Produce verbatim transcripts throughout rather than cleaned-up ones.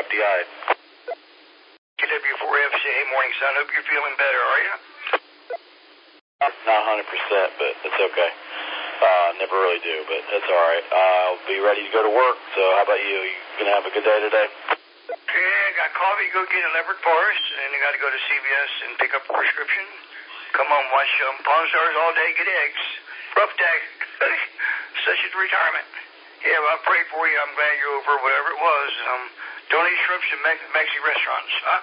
F D I. K W four F C, hey, morning, son. Hope you're feeling better, are you? Not one hundred percent, but it's okay. Uh, never really do, but it's all right. Uh, I'll be ready to go to work, so how about you? You going to have a good day today? Yeah, got coffee to go get at Leopard Forest, and you got to go to C V S and pick up a prescription. Come home, watch um, Pawn Stars all day, get eggs. Rough day. Such is retirement. Yeah, well, I'll pray for you. I'm glad you're over whatever it was. Um, don't eat shrimps in Mex Mexican restaurants, huh?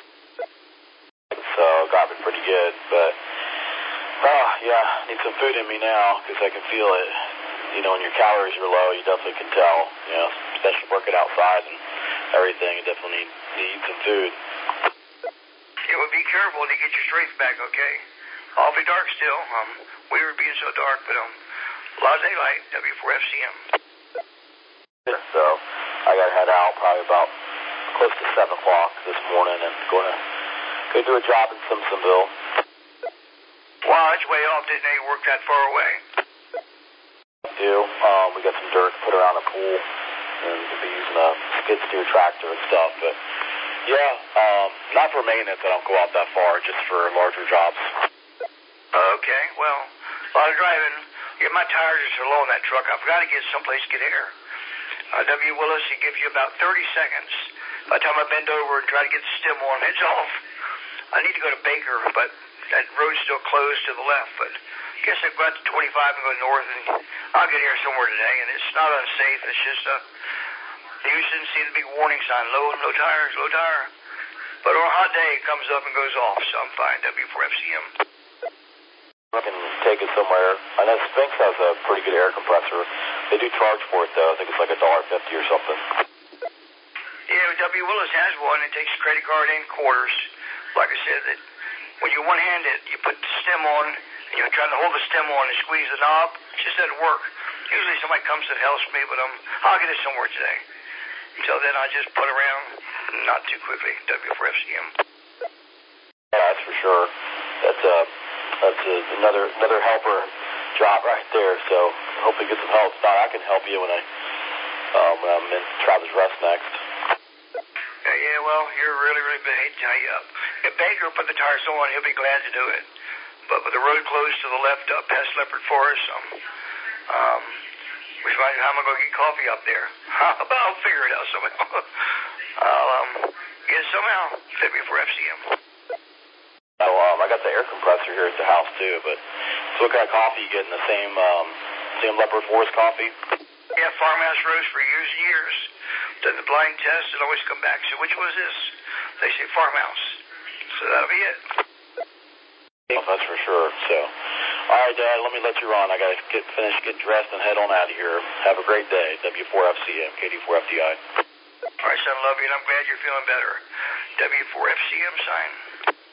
So, got me pretty good, but, oh, yeah, need some food in me now, because I can feel it. You know, when your calories are low, you definitely can tell, you know, especially working outside and everything, you definitely need to eat some food. Yeah, well, be careful to get your strength back, okay? Awfully dark still. Um, weird being so dark, but, um, a lot of daylight, W four F C M. So, I got to head out probably about close to seven o'clock this morning and going to go do a job in Simpsonville. Wow, that's way off. Didn't know you worked that far away. I do. Um, we got some dirt to put around the pool, and we'll be using a skid steer tractor and stuff. But, yeah, um, not for maintenance. I don't go out that far, just for larger jobs. Okay, well, a lot of driving. Yeah, my tires are so low on that truck. I've got to get someplace to get air. Uh, W. Willis, he gives you about thirty seconds. By the time I bend over and try to get the stem on, it's off. I need to go to Baker, but that road's still closed to the left. But I guess I'll go out to twenty-five and go north, and I'll get here somewhere today. And it's not unsafe. It's just uh, you didn't see the big warning sign, low, low tires, low tire. But on a hot day, it comes up and goes off, so I'm fine. W four F C M. I can take it somewhere. I know Sphinx has a pretty good air compressor. They do charge for it, though. I think it's like a dollar fifty or something. Yeah, W. Willis has one. It takes credit card and quarters. Like I said, that when you one-hand it, you put the stem on, and you're trying to hold the stem on and squeeze the knob. It just doesn't work. Usually somebody comes and helps me, but um, I'll get it somewhere today. Until then, I just put around, not too quickly. W four F C M. Yeah, that's for sure. That's uh, that's uh, another another helper job right there. So hopefully get some help. If not, I can help you when I uh, when I'm in Travis Rest next. Uh, yeah, well, you're really, really big. I hate to tie you up. If Baker put the tires on, he'll be glad to do it. But with the road closed to the left up past Leopard Forest, um, um, which reminds me, how am I going to get coffee up there? But I'll figure it out somehow. I'll um, get it somehow. W four F C M. Oh, um, I got the air compressor here at the house too. But so what kind of coffee you getting? The same um, same Leopard Forest coffee? Yeah, farmhouse roast for years and years. Done the blind test and always come back. So which one is this? They say farmhouse. So that'll be it. Well, that's for sure. So, all right, Dad, let me let you run. I got to get finish, get dressed, and head on out of here. Have a great day. W four F C M, K D four F D I. All right, son, love you, and I'm glad you're feeling better. W four F C M sign.